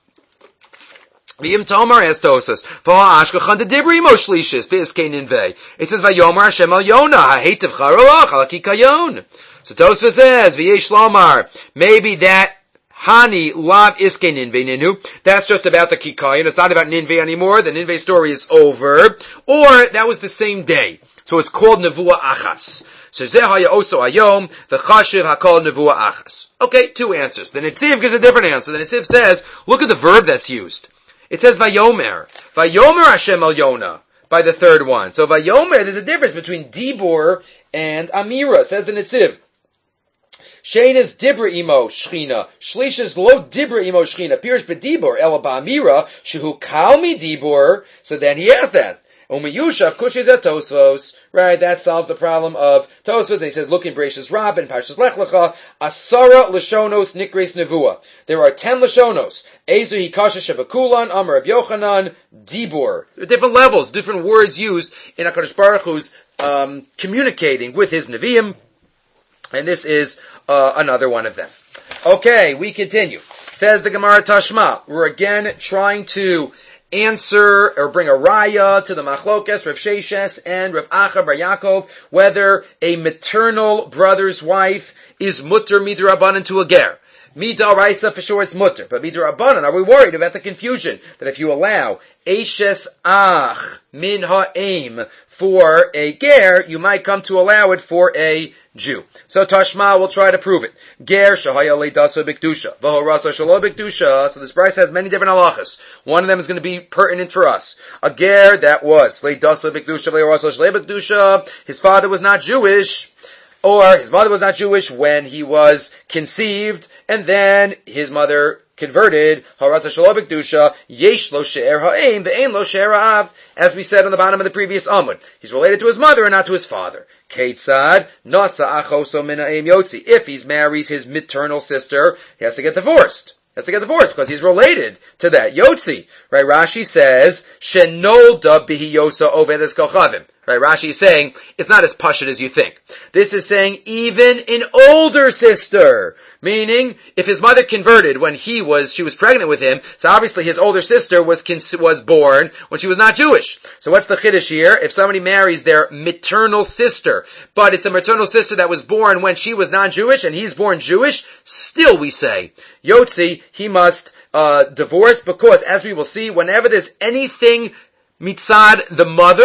V'im Tomar asks Tosfos, V'ha'ashkachan de dibri mo shlishis, b'iskei Ninveh. It says, V'yomer Hashem al Yonah, ha'hetiv charolach, halaki kayon. So Tosfos says, V'yesh lomar, maybe that Hani lav iske Ninveh ninu. That's just about the Kikayon. It's not about Ninveh anymore. The Ninveh story is over. Or that was the same day. So it's called Nevuah Achas. So Zehaya Oso Ayom, the Chashiv Hakol Nevuah Achas. Okay, two answers. The Netziv gives a different answer. The Netziv says, look at the verb that's used. It says Vayomer. Vayomer Hashem al Yonah. By the third one. So Vayomer, there's a difference between Dibur and Amira, says the Netziv. Shein is dibra imo shchina. Shlish is lo dibra imo shchina. Pirush bedibor ela ba'amira shehu kalmi dibor. So then he has that. Umiyushav kushes at Tosfos. Right, that solves the problem of Tosfos. And he says, look in Bereshis Rab and Parshas Lech Lecha, Asara Lashonos Nikres Nevuah. There are ten Lashonos. Ezu Hikasha Shevakulan, Amar Reb Yochanan, Dibor. There are different levels, different words used in HaKadosh Baruch Hu's um, communicating with his Nevi'im. And this is uh, another one of them. Okay, we continue. Says the Gemara Tashma. We're again trying to answer or bring a raya to the machlokes, Rav Sheshes and Rav Acha bar Yaakov, whether a maternal brother's wife is mutter midrabanan to a ger. Midal Raisa, for sure it's mutter. But midrabanan, are we worried about the confusion that if you allow Eishes Ach min ha'aim for a ger, you might come to allow it for a Jew. So Tashma will try to prove it. Ger shahaya leidasa bikdusha, v'horasa shalo bikdusha. So this Bryce has many different halachas. One of them is going to be pertinent for us. A ger that was leidasa bikdusha, v'horasa shalo bikdusha. His father was not Jewish, or his mother was not Jewish when he was conceived, and then his mother converted. Harasa shalo bikdusha, yesh lo she'er ha'aim, ve'ein lo she'er ha'av. As we said on the bottom of the previous Amud, he's related to his mother and not to his father. Ketzad nasa achoso min ha'aim yotzi. If he marries his maternal sister, he has to get divorced. He has to get divorced because he's related to that Yotzi. Right? Rashi says shenolda bihi yosa ovedes kochavim. Right? Rashi is saying it's not as pashut as you think. This is saying even an older sister, meaning if his mother converted when he was she was pregnant with him, so obviously his older sister was was born when she was not Jewish. So what's the chiddush here? If somebody marries their maternal sister, but it's a maternal sister that was born when she was non-Jewish and he's born Jewish, still we say Yotzi, he must uh divorce, because as we will see, whenever there's anything mitzad the mother,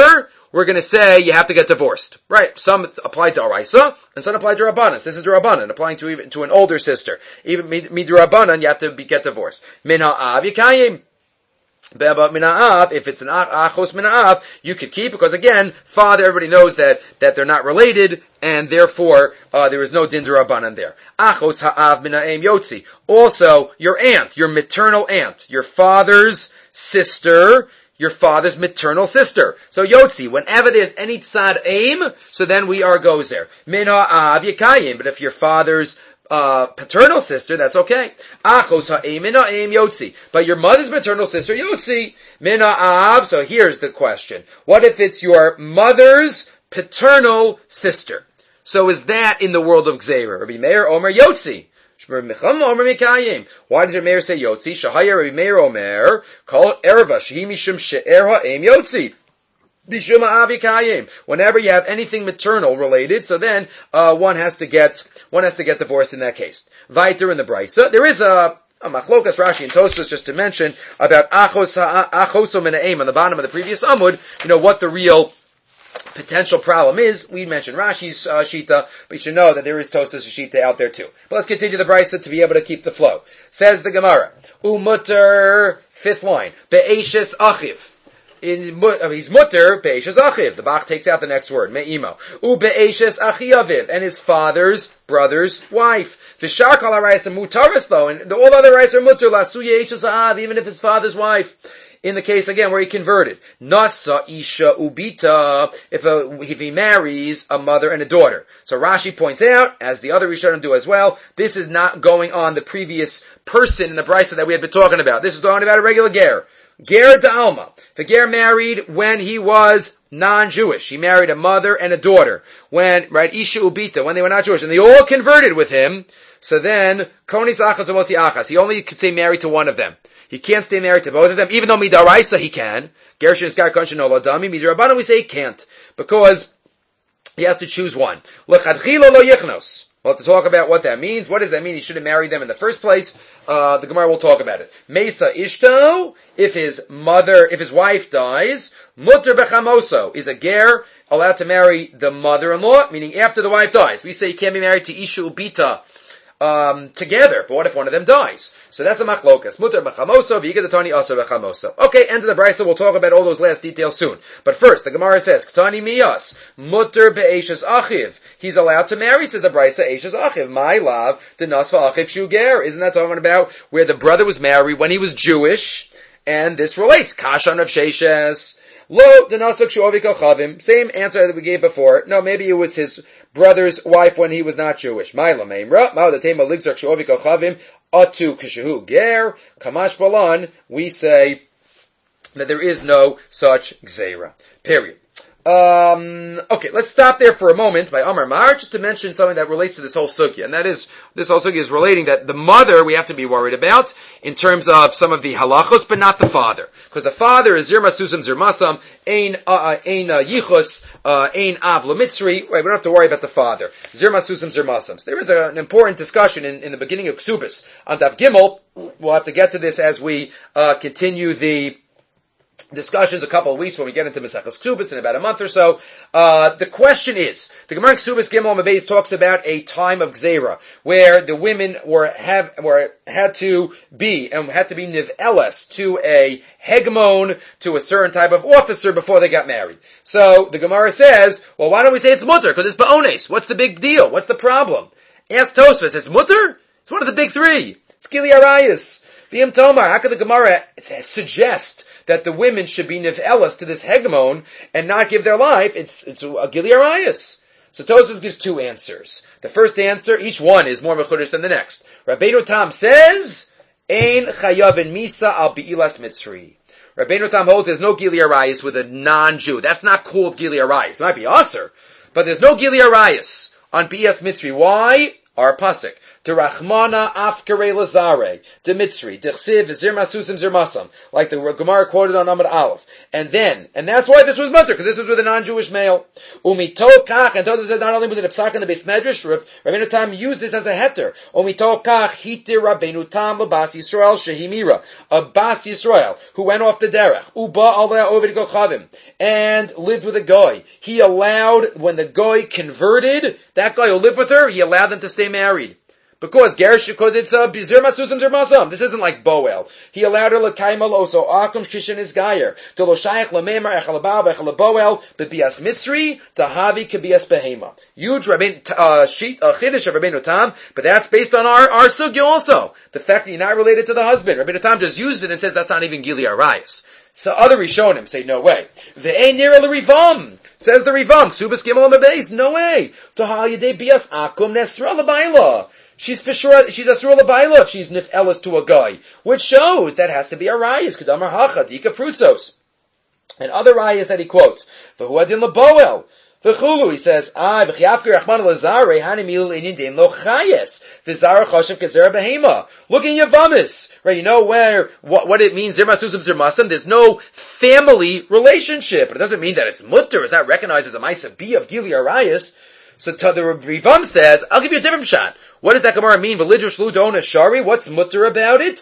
we're going to say you have to get divorced. Right. Some apply to Araisa, and some apply to Rabbanan. This is the Rabbanan, applying to even to an older sister. Even Midra Rabbanan, you have to be, get divorced. Min ha'av yikayim. Be'abat min ha'av, if it's an achos min ha'av, you could keep, because again, father, everybody knows that, that they're not related, and therefore, uh, there is no din d'Rabbanan there. Achos ha'av min ha'em yotzi. Also, your aunt, your maternal aunt, your father's sister, your father's maternal sister. So Yotzi, whenever there's any tzad aim, so then we are goes there. Min ha'av yikayim, but if your father's uh paternal sister, that's okay. Achos ha'aim min ha'aim Yotzi. But your mother's maternal sister, Yotzi, min ha'av. So here's the question. What if it's your mother's paternal sister? So is that in the world of Gzeira? Rabbi Meir Omer Yotzi. Why does Rabbi Meir say Yotzi? Shahaya Rabbi Meir Omer, call erva, shehi mishum she'er ha'em Yotzi. Bishum ha'avi kayim. Whenever you have anything maternal related, so then, uh, one has to get, one has to get divorced in that case. Weiter in the Brisa, there is a, a machlokas Rashi and Tosfos, just to mention, about achos achosom min ha'em on the bottom of the previous Amud, you know, what the real potential problem is. We mentioned Rashi's uh, Shita, but you should know that there is Tosas Shita out there too. But let's continue the Brisa to be able to keep the flow. Says the Gemara, Umutter, fifth line, Be'eshes Achiv. In, uh, he's mutter, Be'eshes Achiv. The Bach takes out the next word, Me'imo. U Be'eshes Achiaviv, and his father's brother's wife. V'shar kol ha'rayis mutaris though, and all the other rayis are mutter, Lasu Ye'eshes Ha'av, even if his father's wife. In the case again where he converted, Nasa Isha Ubita, if a, if he marries a mother and a daughter. So Rashi points out, as the other Rishonim do as well, this is not going on the previous person in the Brisa that we had been talking about. This is going about a regular ger. Ger Da'alma. The ger married when he was non-Jewish. He married a mother and a daughter. When, right, Isha Ubita, when they were not Jewish, and they all converted with him. So then, Konis Achas Amoti Achas. He only could stay married to one of them. He can't stay married to both of them, even though Midaraisa he can. Gershon is Gar Konshin Oladami. Midrabanan we say he can't, because he has to choose one. L'chadchila lo yichnos. We'll have to talk about what that means. What does that mean? He shouldn't marry them in the first place. Uh, the Gemara will talk about it. Mesa Ishto, if his mother, if his wife dies, Mutter Bechamoso, is a ger allowed to marry the mother-in-law, meaning after the wife dies. We say he can't be married to Isha Ubita, Um, together, but what if one of them dies? So that's a machlokas. Mutter bechamoso, v'yigadatani asa bechamoso. Okay, end of the brisa. We'll talk about all those last details soon. But first, the Gemara says, Ktani miyas, mutter be'eshes achiv. He's allowed to marry, says the brisa, eshes achiv. My love, denasva achiv shuger. Isn't that talking about where the brother was married when he was Jewish? And this relates. Kashan of sheshes. Lo denasok shuovik al-chavim. Same answer that we gave before. No, maybe it was his brother's wife when he was not Jewish. Ma'ila meimra. Ma'odatema ligzak shuovik al-chavim. Atu kishahu ger. Kamash balan. We say that there is no such gzeira. Period. Um, okay, let's stop there for a moment by Amar Mar, just to mention something that relates to this whole sugya, and that is, this whole sugya is relating that the mother we have to be worried about in terms of some of the halachos, but not the father. Because the father is zirma susam zirmasam, ein, uh, ein, uh, yichus, uh, ein av lemitzri, right, we don't have to worry about the father. Zirma susam zirmasam. So there is a, an important discussion in, in the beginning of Ksubis on Daf Gimel. We'll have to get to this as we, uh, continue the discussions a couple of weeks when we get into Maseches Ksubis in about a month or so. Uh, the question is, the Gemara Ksubis Gimel Mabeis talks about a time of Gzeira, where the women were have were had to be and had to be niv'eles to a hegemon, to a certain type of officer before they got married. So the Gemara says, well, why don't we say it's mutter? Because it's ba'ones. What's the big deal? What's the problem? Ask Tosfos, it's mutter? It's one of the big three. It's Gili Arayis. V'im Tomar, how could the Gemara suggest that the women should be niv'elas to this hegemon and not give their life? It's it's a Gili Arayis. So Tosfos gives two answers. The first answer, each one is more mechudesh than the next. Rabbeinu Tam says, Ein chayavin misa al bi'ilas mitzri. Rabbeinu Tam holds there's no Gili Arayis with a non-Jew. That's not called Gili Arayis. It might be aser, but there's no Gili Arayis on bi'ilas mitzri. Why? Our pasuk. De Rachmana Afkare Lazare, De Mitzri, De Chsiv, Zir Masusim, Zir Masam, like the Gemara quoted on Amud Aleph. And then, and that's why this was mutter, because this was with a non-Jewish male. Umito Kach, and Todah said not only was it a psak in the Beis Medrash, Rabbeinu Tam used this as a heter. Umito Kach, Hitir Rabbeinu Tam, Labas Yisrael, Shehimira, a Bas Yisrael, who went off the derech, Uba Aleh Ovid Gochavim, and lived with a goy. He allowed, when the goy converted, that guy who lived with her, he allowed them to stay married. Because Gerish, because it's a bizir masusam zir masam. This isn't like Boel. He allowed her l'kaimal also akum kishin is gayer to lo shayach lamemar echal abav echal aboel bebias mitzri to havi kebias behema. Huge rabbin uh, sheet a chiddush of Rabbeinu Tam, but that's based on our our sugya also. The fact that you're not related to the husband. Rabbeinu Tam just uses it and says that's not even gili arayis. So other Rishonim say no way. Ve'ein nira l'rivam. Says the Rivam, Ksubas Gimel on the base, no way. To halidei bias akum nesra l'bayla. She's for sure, she's asur l'bayla if she's nif'elas to a guy. Which shows that has to be a rayas, kedamar hacha, dika prutzos. And other rayas that he quotes, v'hu adin l'boel. V'chulu, he says, ah, v'chiafker rachman l'zare, hanimil inyin lo chayes, v'zara choshev kezera behema. Look in Yavamis, right? You know where, what, what it means, zirma susam zirmasam, there's no family relationship. But it doesn't mean that it's mutter, it's not recognized as a maisa B of Gili Arayas. So to the Rivam says, I'll give you a different shot. What does that Gemara mean? V'lidur shlu dona shari, what's mutter about it?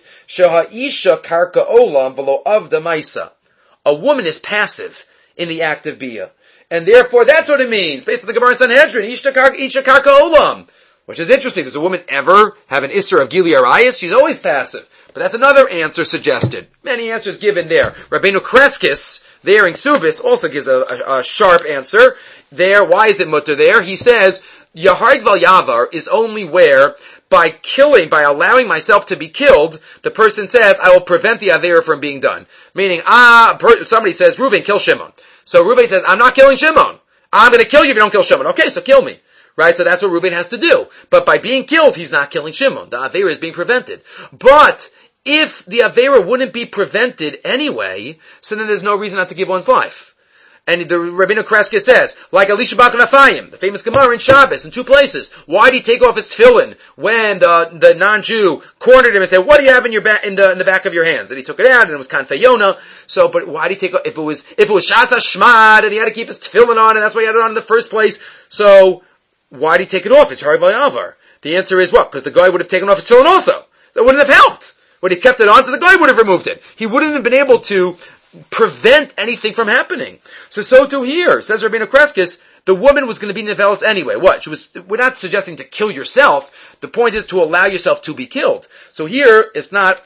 Sheha karka olam v'lo av the maisa. A woman is passive in the act of bia. And therefore, that's what it means. Based on the Gemara in Sanhedrin, Isha Karka Olam. Which is interesting. Does a woman ever have an Isser of Gili Arayas? She's always passive. But that's another answer suggested. Many answers given there. Rabbeinu Kreskis, there in Ksubis, also gives a, a, a sharp answer. There, why is it mutter there? He says, Yaharg Val Yavar is only where, by killing, by allowing myself to be killed, the person says, I will prevent the Avera from being done. Meaning, ah, somebody says, Reuven, kill Shimon. So Reuven says, I'm not killing Shimon. I'm going to kill you if you don't kill Shimon. Okay, so kill me. Right? So that's what Reuven has to do. But by being killed, he's not killing Shimon. The Avera is being prevented. But if the Avera wouldn't be prevented anyway, so then there's no reason not to give one's life. And the Rabbeinu Kreskis says, like Elisha Bakan Afayim, the famous Gemara in Shabbos, in two places. Why did he take off his tefillin when the, the non-Jew cornered him and said, what do you have in your ba- in the in the back of your hands? And he took it out, and it was Kanfei Yonah. So, but why did he take off, if it was, if it was Shas HaShmad, and he had to keep his tefillin on, and that's why he had it on in the first place, so, why did he take it off? It's Hari Vayavar. The answer is what? Because the guy would have taken off his tefillin also. So it wouldn't have helped. Would he kept it on, so the guy would have removed it. He wouldn't have been able to prevent anything from happening. So, so too here, says Rabbeinu Kreskis, the woman was going to be nevelis anyway. What? She was, we're not suggesting to kill yourself. The point is to allow yourself to be killed. So here, it's not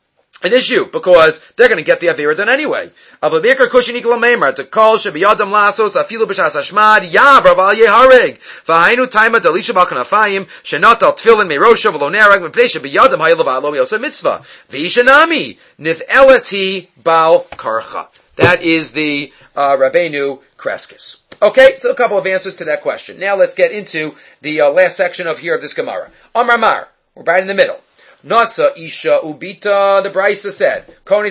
an issue, because they're going to get the Avera done anyway. Avabikar kushin ikla meimar, to call shebiyadam lasos, afilu b'shas hashmad, yavar val yehareg, v'hainu taima dalisha balkan afayim, shenat al tfilin meirosha v'lo nerag, m'pnei shebiyadam hayel v'alo yosa mitzvah, v'ishanami, niv eles hi bal karcha. That is the, uh, Rabbeinu Kreskis. Okay, so a couple of answers to that question. Now let's get into the, uh, last section of here of this Gemara. Amar Mar, we're right in the middle. Nasa Isha Ubita, the Brisa said,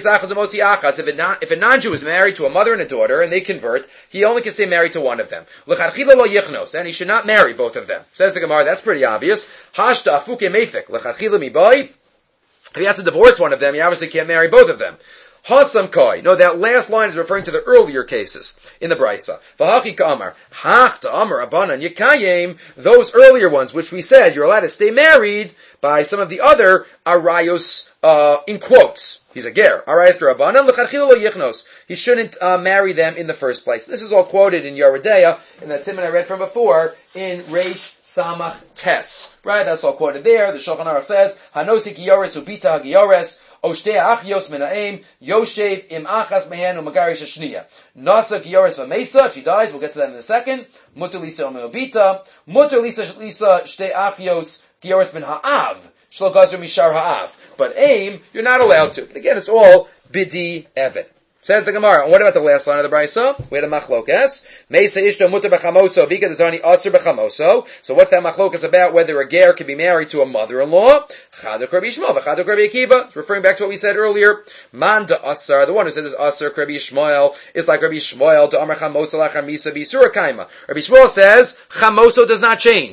if a, non, if a non-Jew is married to a mother and a daughter, and they convert, he only can stay married to one of them. And he should not marry both of them. Says the Gemara, that's pretty obvious. Hashta afuke mefik, lechatchila mibai. If he has to divorce one of them, he obviously can't marry both of them. Hasam koi. No, that last line is referring to the earlier cases in the Brisa. V'hachi ka'amar. Hach ta'amar abanan yekayim. Those earlier ones, which we said you're allowed to stay married by some of the other arayos, uh, in quotes. He's a ger. Arayos d'rabanan l'chadchila lo yichnos. He shouldn't, uh, marry them in the first place. This is all quoted in Yeridea, in that siman I read from before, in Reish Samach Tes. Right? That's all quoted there. The Shulchan Aruch says, Hanosik Yores ubita hagiyores. Oshte achiyos menaim, Yoshev im achas mehen umagarish hashniya. Nasa giyores v'mesa, if she dies, we'll get to that in a second. Mutter lisa umeobita. Mutter lisa lisa shte achiyos giyores ben ha'av. Shlo gazer mishar ha'av. But aim, you're not allowed to. But again, it's all bidi even. Says the Gemara. And what about the last line of the Brisa? We had a machlokas. Meisa ishto mutter b'chamoso, vika datani aser b'chamoso. So what's that machlokas about? Whether a ger can be married to a mother-in-law. Chaduk Rabbi Yishmael, v'chaduk Rabbi Akiva. It's referring back to what we said earlier. Man da asar, the one who says it's aser, Rabbi Yishmael, is like Rabbi Yishmael, da amar chamoso lachar misa b'isura kaima. Rabbi Yishmael says, chamoso does not change.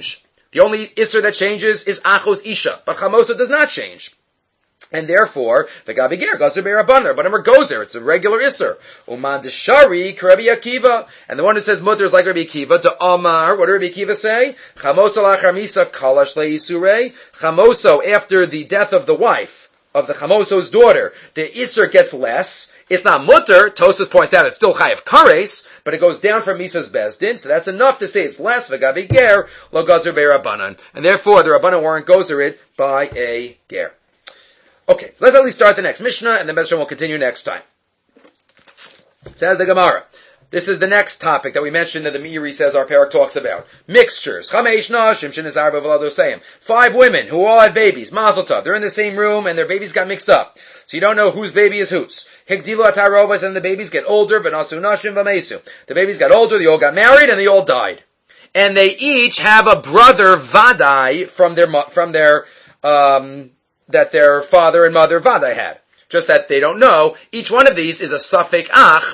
The only Isser that changes is Achos Isha, but Chamosa does not change. And therefore, the Gabi Ger, Gazer Be'Rabbanan, but Amar Gozer, it's a regular Isser. Uman Deshari, Rabbi Akiva. And the one who says mutter is like Rabbi Akiva, to Amar, what did Rabbi Akiva say? Chamosa lachar misa, kalash le'Isurei. Chamoso, after the death of the wife, of the Chamoso's daughter, the Isser gets less. It's not mutter, Tosas points out it's still chayav kares, but it goes down from Misa's bezdin, so that's enough to say it's less, v'gabi ger, lo Gazer Be'Rabbanan. And therefore, the Rabbanan weren't gozer it by a ger. Okay, let's at least start the next Mishnah, and the Mishnah will continue next time. Says the Gemara. This is the next topic that we mentioned that the Meiri says our parak talks about. Mixtures. Chameish nashim shenizar b'v'ladosayim. Five women who all had babies. Mazel tov. They're in the same room, and their babies got mixed up. So you don't know whose baby is whose. Higdilu atarobas, and the babies get older, v'nasu nashim v'meisu. The babies got older, they all got married, and they all died. And they each have a brother, vadai, from their, from their, um, that their father and mother Vadai had. Just that they don't know, each one of these is a Safek Ach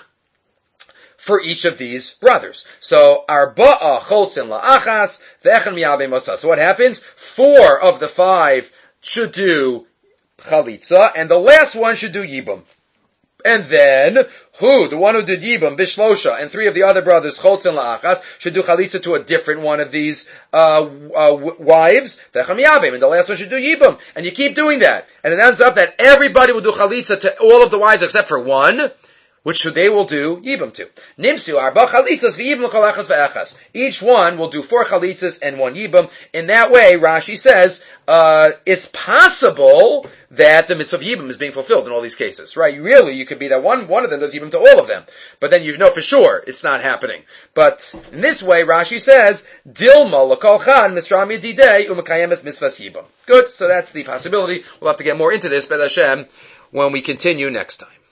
for each of these brothers. So, Arba'a Cholzin La'achas, Ve'echan Mi'abe Mosa. So what happens? Four of the five should do Chalitza, and the last one should do Yibum. And then, who, the one who did Yibam, Bishlosha, and three of the other brothers, Cholz and La'achas, should do Chalitza to a different one of these uh, uh wives, Techam Yabim, and the last one should do Yibam. And you keep doing that. And it ends up that everybody will do Chalitza to all of the wives except for one, which they will do Yibam to. Nimsu arba chalitzas v'yibam l'cholachas v'achas. Each one will do four chalitzas and one Yibam. In that way, Rashi says, uh, it's possible that the mitzvah of Yibam is being fulfilled in all these cases, right? Really, you could be that one, one of them does Yibam to all of them. But then you know for sure it's not happening. But in this way, Rashi says, Dilma l'kol chan misram yedidei u'mekayem es mitzvahs Yibam. Good, so that's the possibility. We'll have to get more into this, B'ez Hashem, when we continue next time.